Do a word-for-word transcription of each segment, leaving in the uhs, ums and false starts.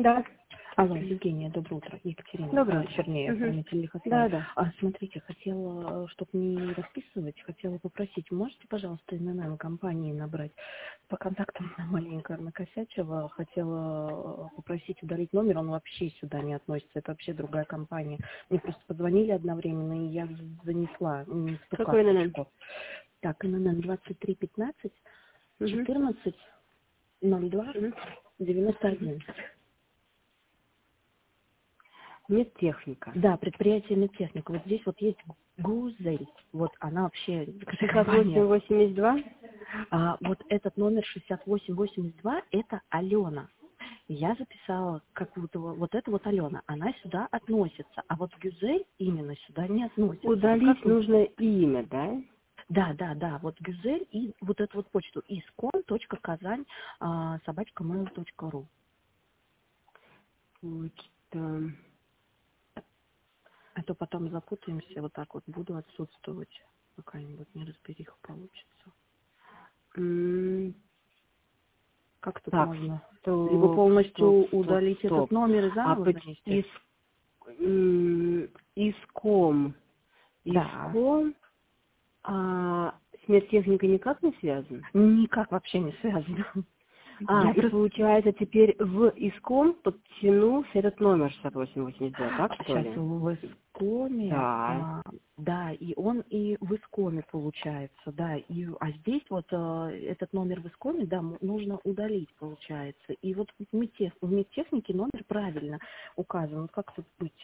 Да. Алло, Евгения, доброе утро. Екатерина, Доброе. а, Чернеев, Угу. Метель Хасана. Да, да. А, смотрите, хотела, чтобы не расписывать, хотела попросить, можете, пожалуйста, эн эн эн компании набрать? По контактам она маленько накосячила, хотела попросить удалить номер, он вообще сюда не относится, это вообще другая компания. Мне просто позвонили одновременно, и я занесла, не в ту Какой эн эн эн? карточку. Так, эн эн эн двадцать три пятнадцать Угу. четырнадцать ноль два Угу. девяносто один. Медтехника. Да, предприятие медтехника. Вот здесь вот есть Гузель. Вот она вообще шестьдесят восемь компания. восемьдесят два. А, вот этот номер шестьдесят восемь восемьдесят два это Алена. Я записала какую-то, вот это вот Алена, она сюда относится, а вот Гюзель именно сюда не относится. Вот Удалить как вы- нужно имя, да? Да, да, да, вот Гюзель и вот эту вот почту искон точка казань собачка мэйл точка ру. Почта. А то потом запутаемся, вот так вот буду отсутствовать, какая-нибудь неразбериха получится. М, Как тут Так, можно? стоп, Либо полностью стоп, стоп, удалить этот стоп. номер и А заново поч- занести? ис, м, иском. Да. Иском. А с медтехникой никак не связан? Никак вообще не связано. А, Я и просто получается теперь в иском подтянулся этот номер шестьдесят восемь восемьдесят два, так что сейчас ли? в Искоме, Да. а, да, и он и в Искоме получается, да, и, а здесь вот а, этот номер в Искоме, да, м- нужно удалить, получается. И вот в, медтех, в медтехнике номер правильно указан. Вот как тут быть?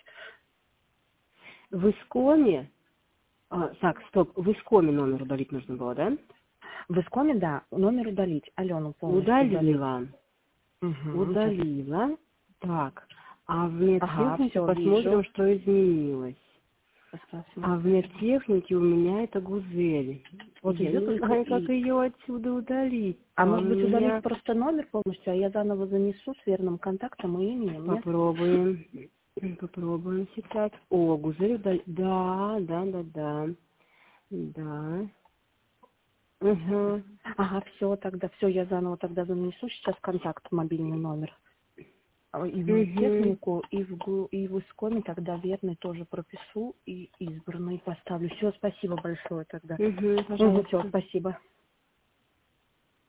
В искоме, а, так, стоп, в искоме номер удалить нужно было, да? В Искоме, да, номер удалить, Алену полностью удалить. Удалила, Угу, сейчас. удалила. Так, а в Ага, медтехнике все, посмотрим, вижу. что изменилось. Сейчас А в смотрю. медтехнике у меня это Гузель. Вот Я ее не только знаю, как и... ее отсюда удалить. А А у может быть удалить меня... просто номер полностью, а я заново занесу с верным контактом и именем, нет? Попробуем. Попробуем сейчас. О, Гузель удалить. Да, да, да, да. Да. Угу. Ага, все, тогда все, я заново тогда занесу сейчас контакт, мобильный номер. А, И в Угу. медтехнику, и в, Гу- и в Искоме тогда верный тоже пропишу и избранный поставлю. Все, спасибо большое тогда. Угу, Угу, все, пожалуйста. спасибо.